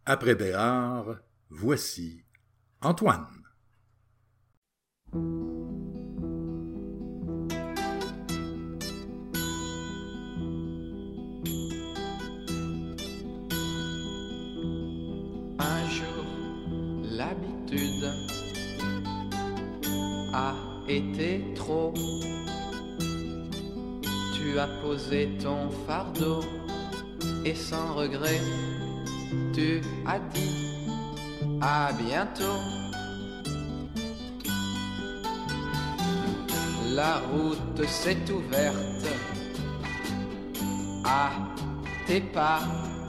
Après Béard, voici Antoine. Un jour, l'habitude a été trop. Tu as posé ton fardeau et sans regret, tu as dit à bientôt. La route s'est ouverte à tes pas.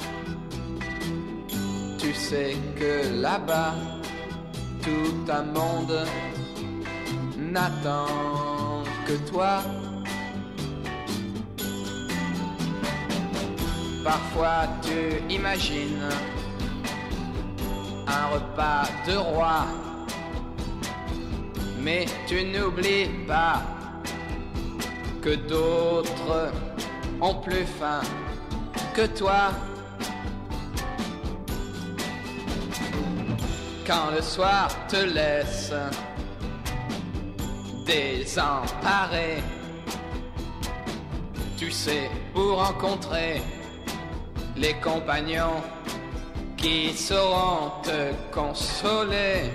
Tu sais que là-bas, tout un monde n'attend que toi. Parfois tu imagines un repas de roi, mais tu n'oublies pas que d'autres ont plus faim que toi. Quand le soir te laisse désemparé, tu sais où rencontrer les compagnons qui sauront te consoler.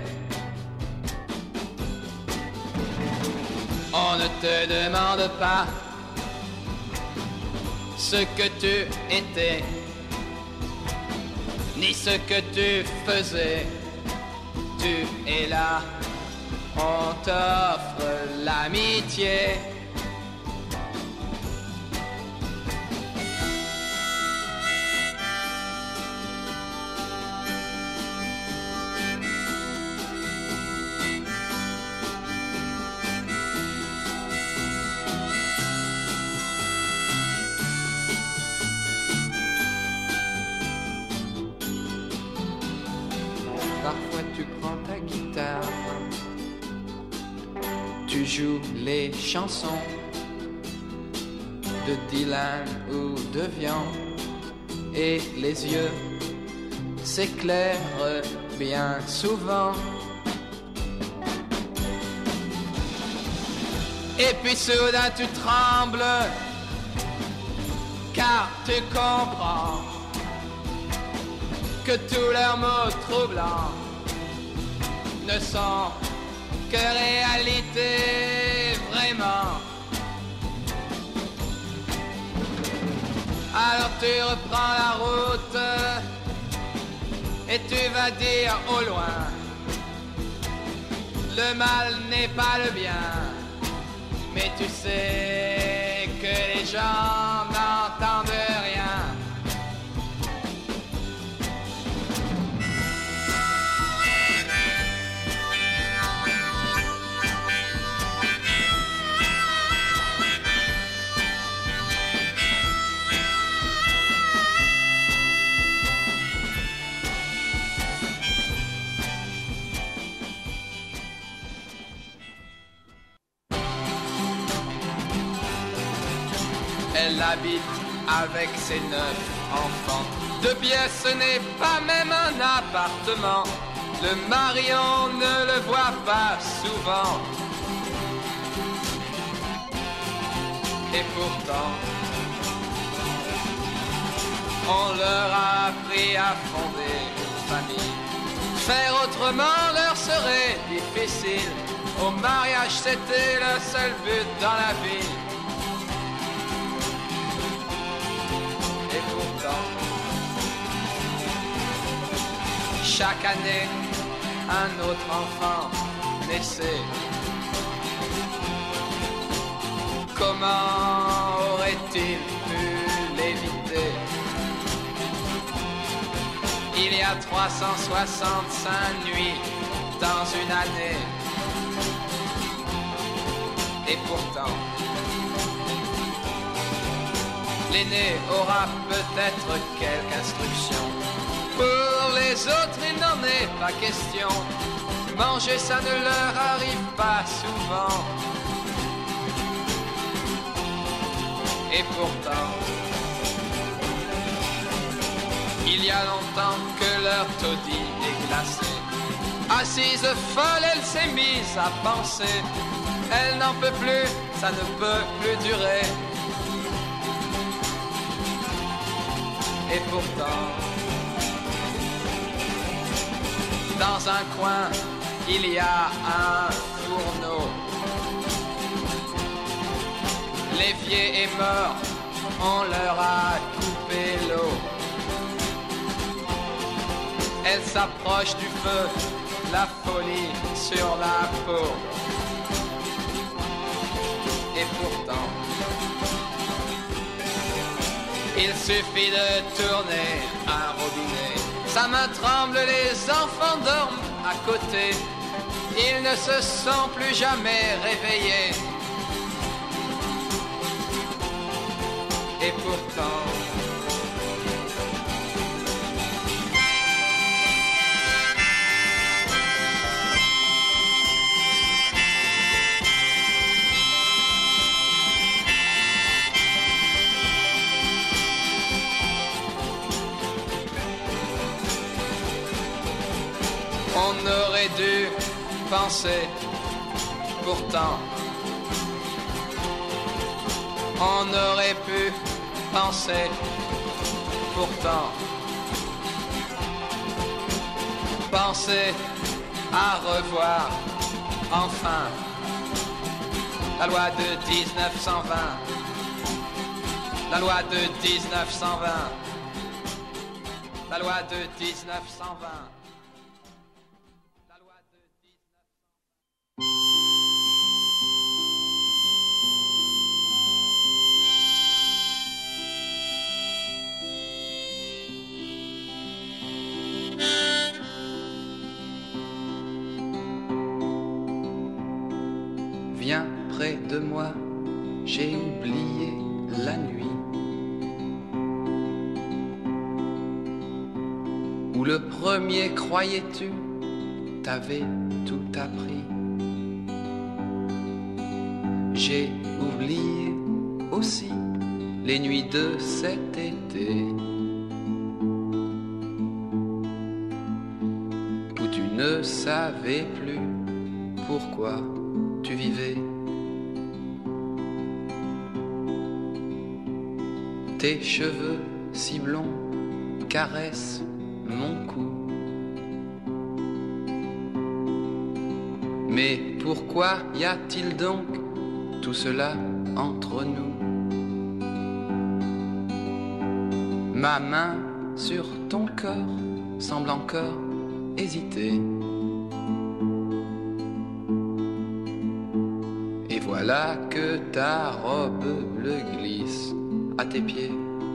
On ne te demande pas ce que tu étais, ni ce que tu faisais. Tu es là, on t'offre l'amitié. Parfois tu prends ta guitare, tu joues les chansons de Dylan ou de Vian, et les yeux s'éclairent bien souvent. Et puis soudain tu trembles, car tu comprends que tous leurs mots troublants ne sont que réalité vraiment. Alors tu reprends la route et tu vas dire au loin, le mal n'est pas le bien, mais tu sais que les gens n'entendent rien. Elle habite avec ses 9 enfants. 2 pièces, ce n'est pas même un appartement. Le mari, on ne le voit pas souvent. Et pourtant, on leur a appris à fonder une famille. Faire autrement leur serait difficile. Au mariage, c'était le seul but dans la vie. Et pourtant, chaque année, un autre enfant naissait. Comment aurait-il pu l'éviter? Il y a 365 nuits dans une année. Et pourtant, l'aîné aura peut-être quelques instructions. Pour les autres, il n'en est pas question. Manger, ça ne leur arrive pas souvent. Et pourtant, Il y a longtemps que leur taudis est glacé. Assise folle, elle s'est mise à penser. Elle n'en peut plus, ça ne peut plus durer. Et pourtant, dans un coin, il y a un fourneau. L'évier est mort, on leur a coupé l'eau. Elle s'approche du feu, la folie sur la peau. Et pourtant, il suffit de tourner un robinet. Sa main tremble, les enfants dorment à côté. Ils ne se sont plus jamais réveillés. Et pourtant, on aurait dû penser, pourtant, on aurait pu penser, pourtant, penser à revoir, enfin, la loi de 1920, la loi de 1920, la loi de 1920. Viens près de moi, j'ai oublié la nuit où le premier, croyais-tu, t'avais tout appris. J'ai oublié aussi les nuits de cet été où tu ne savais plus pourquoi tu vivais. Tes cheveux si blonds caressent mon cou. Mais pourquoi y a-t-il donc tout cela entre nous? Ma main sur ton cœur semble encore hésiter. Et voilà que ta robe bleue glisse à tes pieds.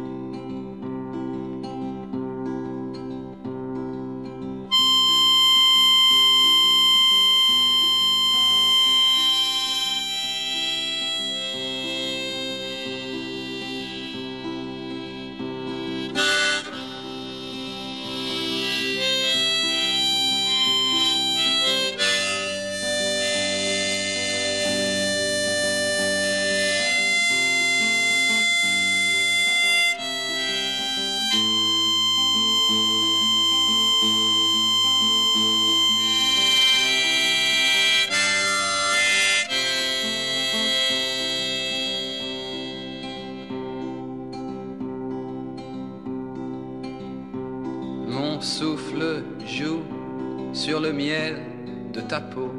Mon souffle joue sur le miel de ta peau.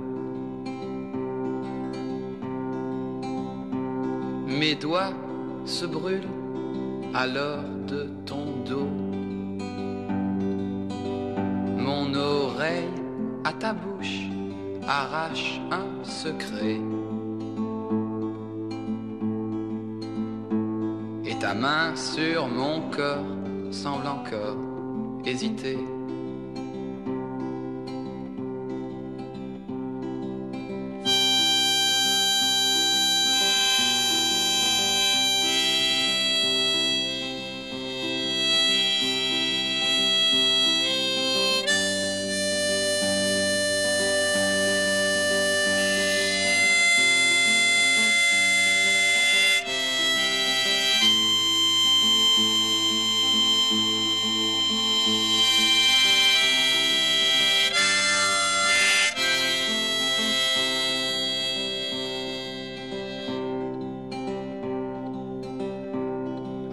Mes doigts se brûlent alors de ton dos. Mon oreille à ta bouche arrache un secret. Et ta main sur mon corps semble encore hésiter.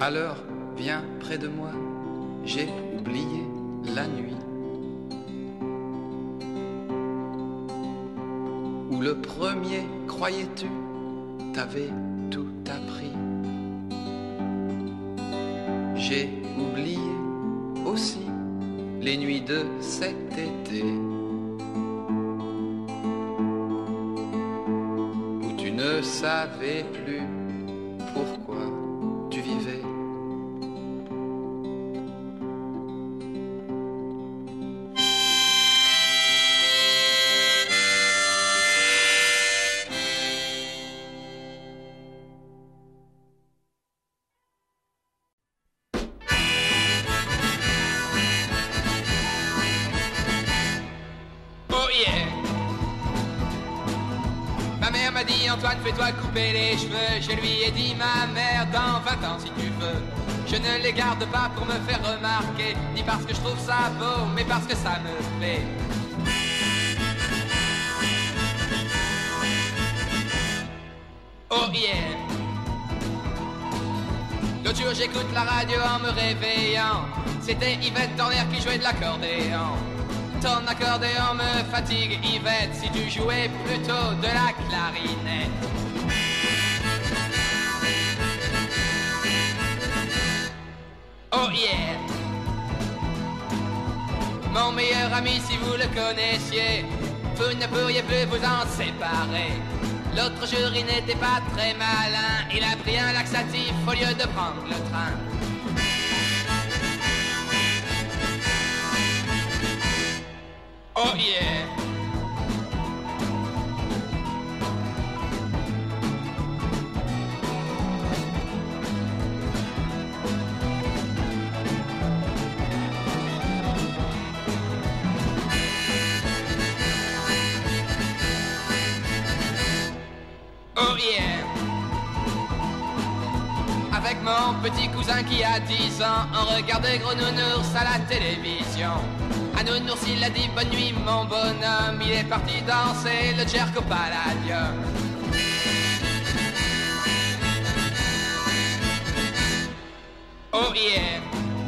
Alors, viens près de moi, j'ai oublié la nuit. Où le premier, croyais-tu, t'avais tout appris. J'ai oublié aussi les nuits de cet été où tu ne savais plus pourquoi tu vivais. Antoine, fais-toi couper les cheveux. Je lui ai dit, ma mère, dans 20 ans si tu veux. Je ne les garde pas pour me faire remarquer, ni parce que je trouve ça beau, mais parce que ça me plaît. Oh yeah. L'autre jour j'écoute la radio en me réveillant. C'était Yvette Torner qui jouait de l'accordéon. Ton accordéon me fatigue, Yvette, si tu jouais plutôt de la clarinette. Oh yeah. Mon meilleur ami, si vous le connaissiez, vous ne pourriez plus vous en séparer. L'autre jour, il n'était pas très malin, il a pris un laxatif au lieu de prendre le train. Oh yeah. Oh yeah. Avec mon petit cousin qui a 10 ans, on regardait Gros Nounours à la télévision. À Nounours il a dit bonne nuit mon bonhomme, il est parti danser le Jerko Palladium. Oh yeah.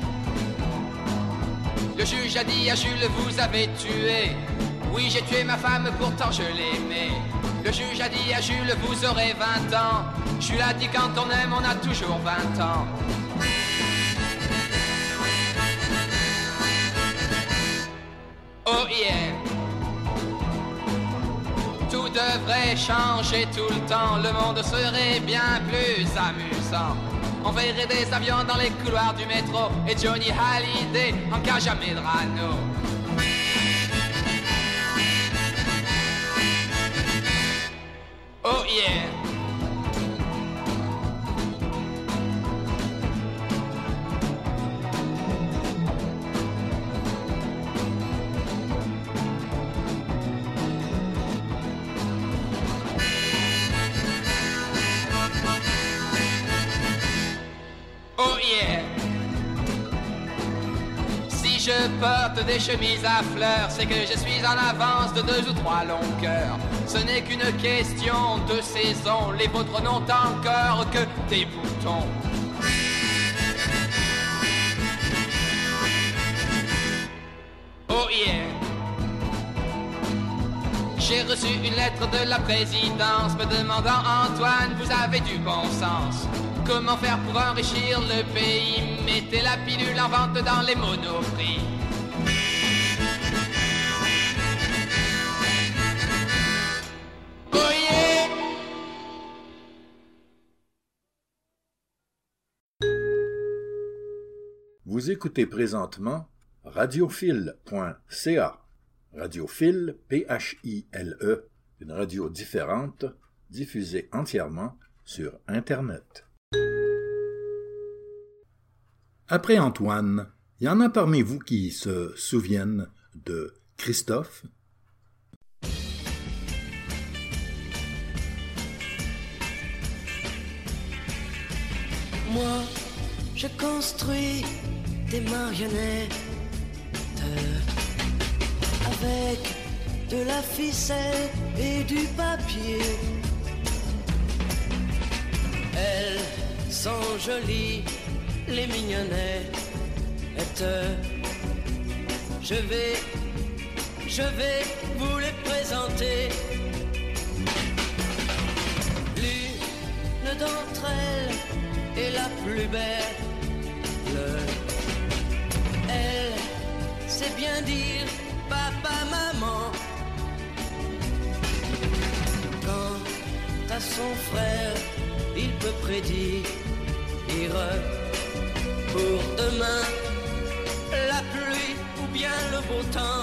Le juge a dit à Jules, vous avez tué. Oui, j'ai tué ma femme, pourtant je l'aimais. Le juge a dit à Jules, vous aurez 20 ans. Jules a dit, quand on aime, on a toujours 20 ans. Oh yeah. Tout devrait changer tout le temps, le monde serait bien plus amusant. On verrait des avions dans les couloirs du métro et Johnny Hallyday en cage à Medrano. Oh yeah. Oh yeah. Si je porte des chemises à fleurs, c'est que je suis en avance de 2 ou 3 longueurs. Ce n'est qu'une question de saison, les vôtres n'ont encore que des boutons. Oh yeah. J'ai reçu une lettre de la présidence me demandant, Antoine, vous avez du bon sens. Comment faire pour enrichir le pays? Mettez la pilule en vente dans les monoprix. Oh yeah. Vous écoutez présentement radiophile.ca. Radiophile, P-H-I-L-E, une radio différente, diffusée entièrement sur Internet. Après Antoine, il y en a parmi vous qui se souviennent de Christophe? Moi, je construis des marionnettes avec de la ficelle et du papier. Elles sont jolies les mignonnettes. Je vais vous les présenter. L'une d'entre elles est la plus belle. Elle sait bien dire papa, maman. Quant à son frère, il peut prédire pour demain la pluie ou bien le beau temps.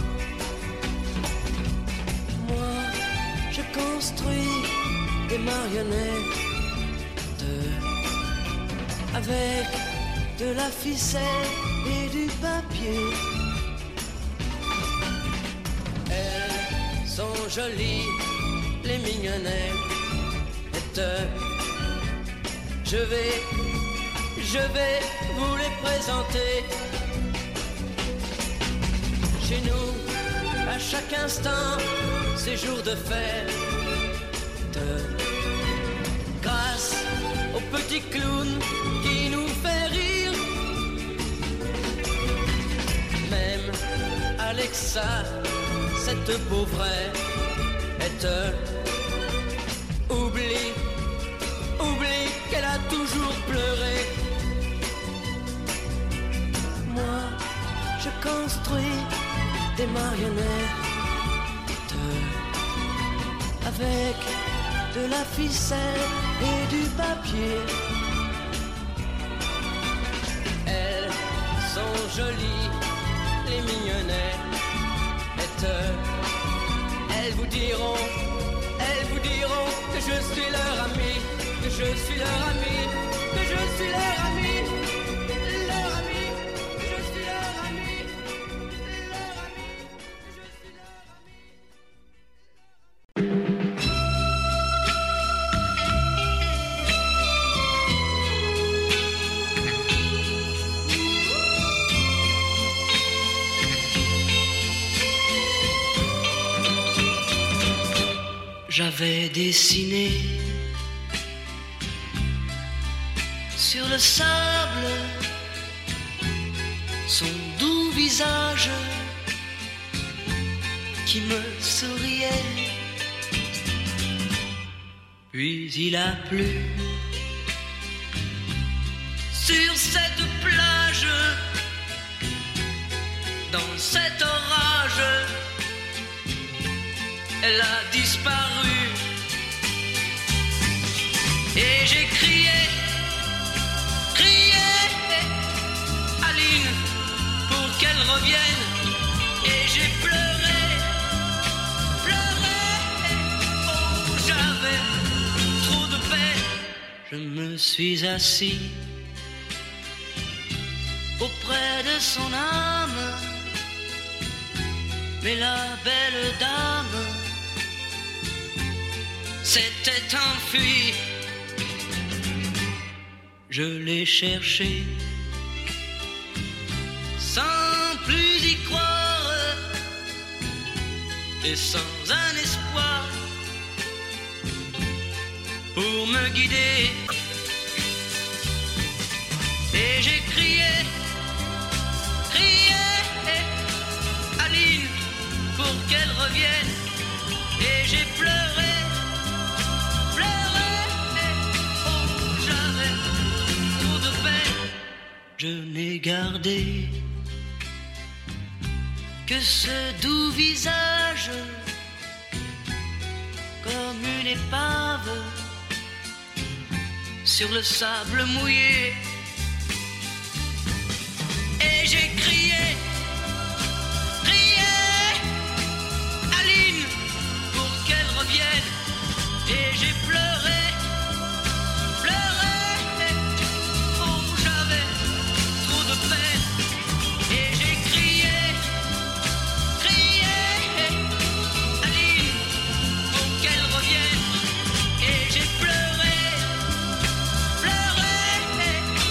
Moi, je construis des marionnettes avec de la ficelle et du papier. Elles sont jolies, les mignonnettes. Je vais vous les présenter. Chez nous, à chaque instant, c'est jour de fête. Grâce au petit clown qui nous fait rire. Même Alexa, cette pauvrette, oublie qu'elle a toujours pleuré. Moi, je construis des marionnettes avec de la ficelle et du papier. Elles sont jolies, les mignonnettes. Elles vous diront que je suis leur ami, que je suis leur ami, que je suis leur ami, leur ami, que je suis leur ami, leur ami, que je suis leur J'avais dessiné sur le sable son doux visage qui me souriait. Puis il a plu sur cette plage, dans cet orage. Elle a disparu et j'ai crié Aline pour qu'elle revienne. Et j'ai pleuré, oh j'avais trop de peine. Je me suis assis auprès de son âme, mais la belle dame s'était enfuie. Je l'ai cherché sans plus y croire et sans un espoir pour me guider. Et j'ai crié Aline pour qu'elle revienne. Et j'ai pleuré, oh j'avais trop de peine. Je n'ai gardé que ce doux visage comme une épave sur le sable mouillé. Et j'ai crié Aline pour qu'elle revienne. Et j'ai pleuré, oh j'avais trop de peine. Et j'ai crié Aline pour qu'elle revienne. Et j'ai pleuré,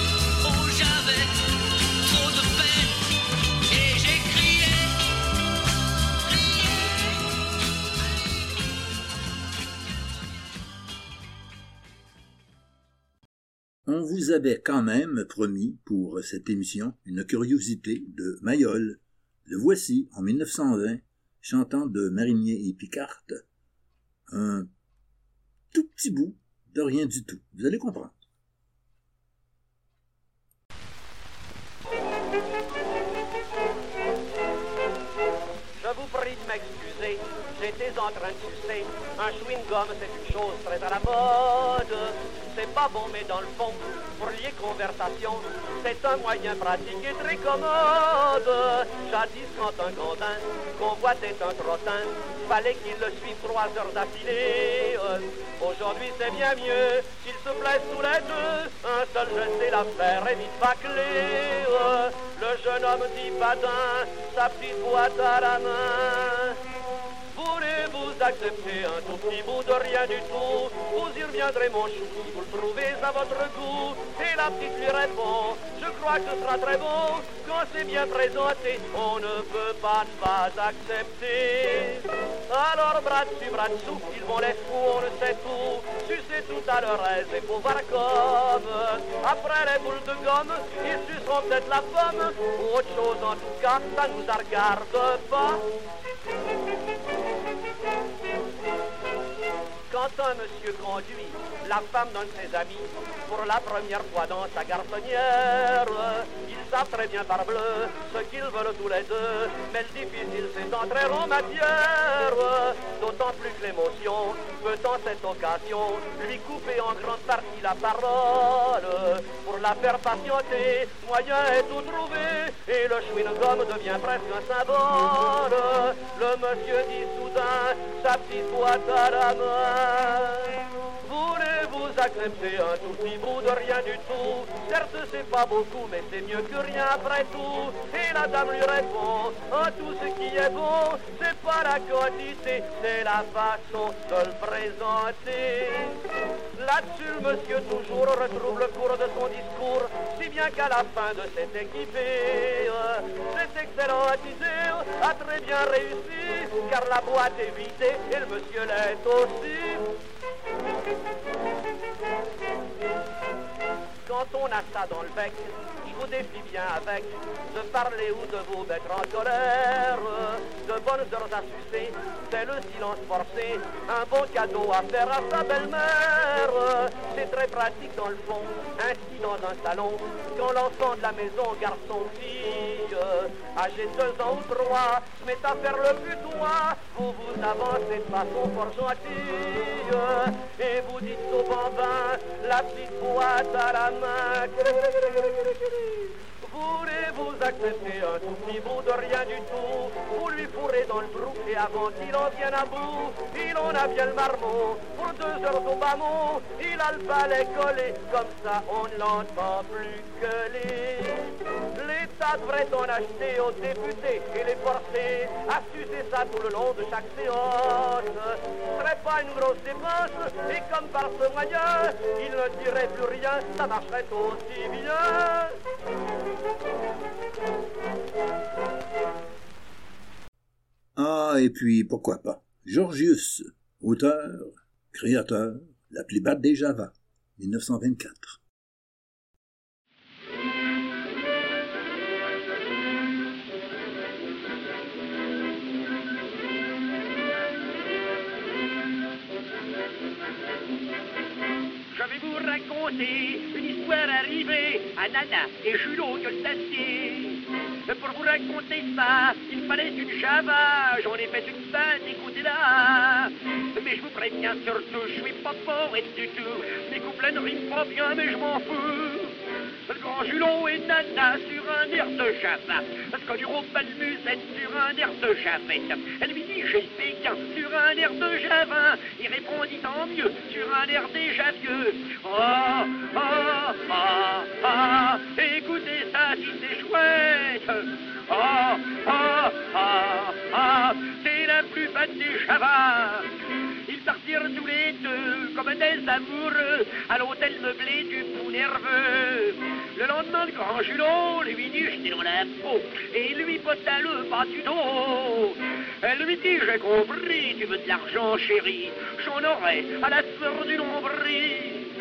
on vous avait quand même promis pour cette émission une curiosité de Mayol. Le voici en 1920, chantant de Marinier et Picard, un tout petit bout de rien du tout. Vous allez comprendre. Je vous prie de m'excuser, j'étais en train de sucer. Un chewing-gum, c'est une chose très à la mode. C'est pas bon, mais dans le fond, pour lier conversation, c'est un moyen pratique et très commode. Jadis, quand un grandin convoitait un trottin, fallait qu'il le suive 3 heures d'affilée. Aujourd'hui, c'est bien mieux, s'ils se plaisent tous les deux, un seul geste et l'affaire est vite bâclée. Le jeune homme dit badin, sa petite boîte à la main. Voulez-vous accepter un tout petit bout de rien du tout? Vous y reviendrez mon chou, si vous le trouvez à votre goût. Et la petite lui répond, je crois que ce sera très bon. Quand c'est bien présenté, on ne peut pas ne pas accepter. Alors bras dessous, ils vont les fous, on ne sait tout. Sucer tout à leur aise et faut voir comme. Après les boules de gomme, ils suceront peut-être la pomme. Ou autre chose en tout cas, ça nous regarde pas. Quand un monsieur conduit la femme d'un de ses amis pour la première fois dans sa garçonnière, ils savent très bien parbleu ce qu'ils veulent tous les deux, mais le difficile c'est d'entrer en matière, d'autant plus que l'émotion peut en cette occasion lui couper en grande partie la parole. Pour la faire patienter, moyen est tout trouvé, et le chewing-gum devient presque un symbole. Le monsieur dit soudain, sa petite boîte à la main, voulez-vous accepter un tout petit bout de rien du tout? Certes c'est pas beaucoup, mais c'est mieux que rien après tout. Et la dame lui répond, tout ce qui est bon, c'est pas la quantité, c'est la façon de le présenter. Là-dessus le monsieur toujours retrouve le cours de son discours, si bien qu'à la fin de cette équipée, cet excellent attisé a très bien réussi, car la boîte est vidée et le monsieur l'est aussi. Quand on a ça dans le bec, je vous défie bien avec de parler ou de vous mettre en colère. De bonnes heures à sucer, c'est le silence forcé, un bon cadeau à faire à sa belle-mère. C'est très pratique dans le fond, ainsi dans un salon, quand l'enfant de la maison, garçon, fille, âgé de 2 ans ou 3, se met à faire le putois, vous vous avancez de façon fort gentille, et vous dites au bambin, la petite boîte à la main. Voulez-vous accepter un tout petit bout de rien du tout? Vous lui fourrez dans le trou et avant qu'il en vienne à bout, il en a bien le marmot. Pour 2 heures au bas-mont, il a le balai collé, comme ça on ne l'entend plus gueuler. L'État devrait en acheter aux députés et les forcer à sucer ça tout le long de chaque séance. Ce serait pas une grosse dépense, et comme par ce moyen, il ne dirait plus rien, ça marcherait aussi bien. Ah, et puis pourquoi pas Georgius, auteur, créateur, la plébade des Java, 1924. Je vais vous raconter une histoire arrivée à Nana et Julot Gueule-d'Acier. Pour vous raconter ça, il fallait une Java, j'en ai fait une bande, écoutez-la. Mais je vous préviens surtout, je suis pas poète du tout. Mes couplets ne riment pas bien, mais je m'en fous. Le grand Julot et Nana sur un air de Java. Scoluro Balmusette sur un air de Javette. Elle lui dit j'ai Pékin sur un air de Javin. Il répondit tant mieux sur un air déjà vieux. Ah, ah, ah, ah, écoutez ça si c'est chouette. Ah, ah, ah, ah, c'est la plus belle des Javas. Ils partirent tous les deux comme des amoureux à l'hôtel meublé du Pou nerveux. Le lendemain, le grand Julot lui dit j'étais dans la peau et lui botta le bas du dos. Elle lui dit j'ai compris, tu veux de l'argent chérie, j'en aurai à la sueur du nombril.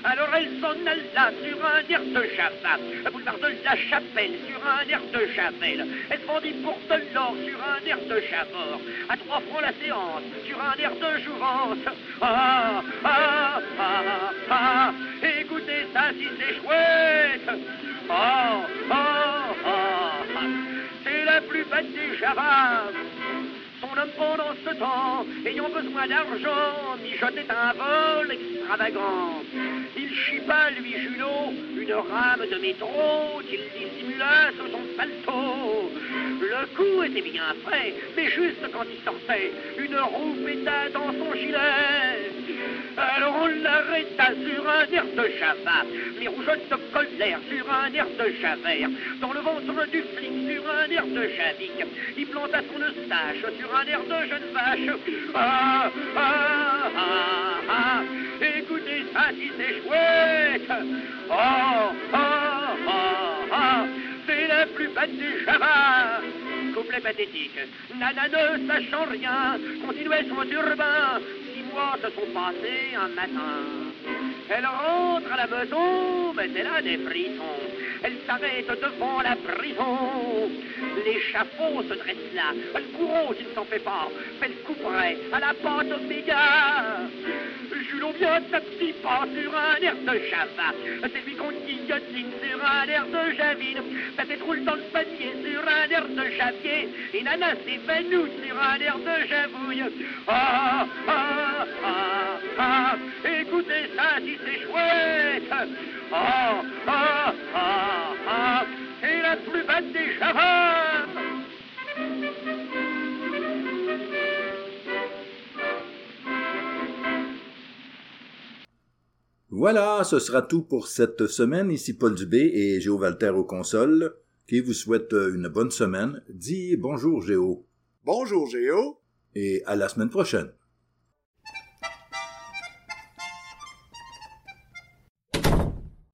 Alors elle s'en alla sur un air de Java, boulevard de la Chapelle sur un air de Javel. Elle se vendit pour de l'or sur un air de Javor, à 3 francs la séance sur un air de Jouvence. Ah, ah, ah, ah, écoutez ça si c'est chouette. Oh, oh, oh, c'est la plus belle des Javas. Son homme pendant ce temps, ayant besoin d'argent, mijotait un vol extravagant. Il chipa, lui Junot, une rame de métro qu'il dissimula sous son paletot. Le coup était bien fait, mais juste quand il sortait, une roue péta dans son gilet. Alors on l'arrêta sur un air de Java, les rougeottes de colère sur un air de Javert, dans le ventre du flic sur un air de Javic, il planta son eustache sur un air de jeune vache. Ah, ah, ah, ah, écoutez ça si c'est chouette. Oh, oh, oh, oh, c'est la plus belle des Javas. Couplet pathétique, Nana ne sachant rien, continuait son turbin. 6 mois se sont passés un matin. Elle rentre à la maison, mais elle a des frissons. Elle s'arrête devant la prison. L'échafaud se dresse là. Le bourreau, s'il ne s'en fait pas, fait le couperet à la pente Omega. Julot vient à petits pas sur un air de Java. C'est lui qu'on guillotine sur un air de Javine. La tête roule dans le panier sur un air de Javier. Et Nana s'évanouit sur un air de Javouille. Ah, ah, ah, ah, écoutez ça si c'est chouette. Ah, ah, ah, ah, c'est la plus belle des Javas. Voilà, ce sera tout pour cette semaine. Ici Paul Dubé et Géo Walter aux consoles, qui vous souhaite une bonne semaine. Dis bonjour Géo. Bonjour Géo. Et à la semaine prochaine.